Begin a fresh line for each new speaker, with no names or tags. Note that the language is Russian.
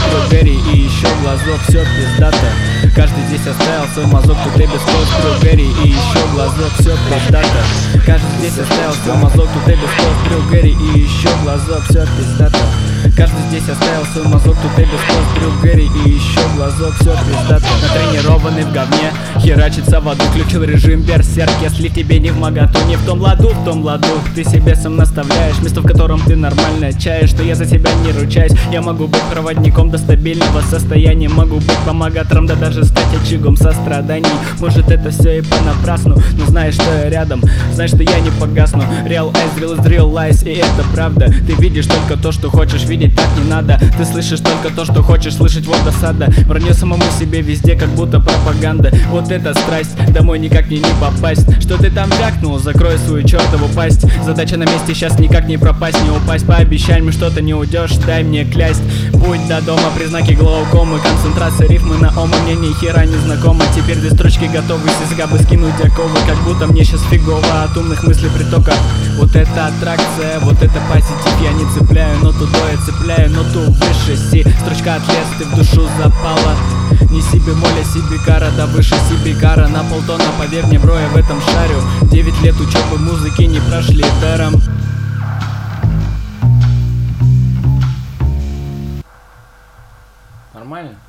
Брюгери и еще глазок, все пиздато. Каждый здесь оставил свой мазок, тут и без кост. Брюгери и еще глазок, все пиздато. Каждый здесь оставил свой мазок, тут и без кост. Брюгери и еще глазок, все пиздато. Каждый здесь оставил свой мазок, тут и без кост. Брюгери и еще глазок, все пиздато. Натренированный в говне, херачится в аду, включил режим берсерк. Если тебе не в моготу, не в том ладу, ты себе сам наставляешь место, в котором ты нормально чаешь. Что я за себя не ручаюсь, я могу быть проводником до стабильного состояния, могу быть помогатором, да даже стать очагом состраданий. Может это все и понапрасну, но знаешь, что я рядом, знаешь, что я не погасну. Real eyes, real is real lies, и это правда. Ты видишь только то, что хочешь видеть, так не надо. Ты слышишь только то, что хочешь слышать, вот досада. Вранье самому себе везде, как будто пропаганда. Вот это страсть, домой никак мне не попасть. Что ты там вякнул, закрой свою чертову пасть. Задача на месте, сейчас никак не пропасть, не упасть. Пообещай мне, что ты не уйдешь, дай мне клясть. Будь до дома, признаки глаукомы, концентрация рифмы на ома мне ни хера не знакома. Теперь две строчки готовы, с языка бы скинуть оковы, как будто мне сейчас фигово от умных мыслей притока. Вот это аттракция, вот это позитив, я не цепляю ноту до, я цепляю ноту выше си. Строчка от лес, ты в душу запала. Не си бемоль, а си бикара, да выше си бикара. На полтона, поверь мне, бро, я в этом шарю. 9 лет учебы музыки не прошли даром. Нормально?